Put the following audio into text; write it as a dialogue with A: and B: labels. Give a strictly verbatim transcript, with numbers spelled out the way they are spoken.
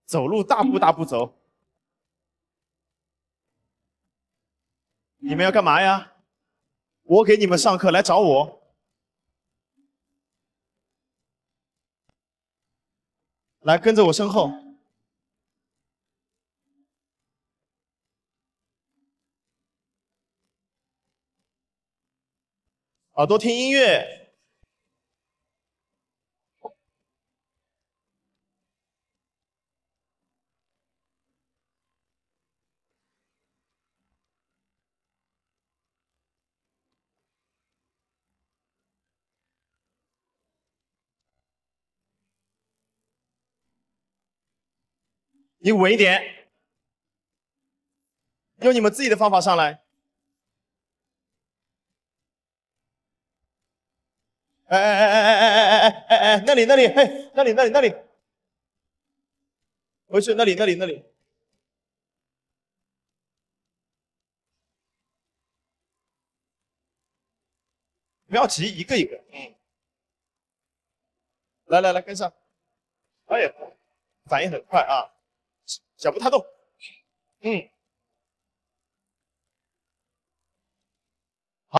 A: 走路大步大步走。你们要干嘛呀？我给你们上课，来找我。来，跟着我身后。耳朵听音乐。你稳一点，用你们自己的方法上来。哎哎哎哎哎哎哎哎哎，那里那里，嘿，那里那里那里，回去那里那里那里。不要急，一个一个。嗯。来来来，跟上。哎呀，反应很快啊，脚不太动。嗯。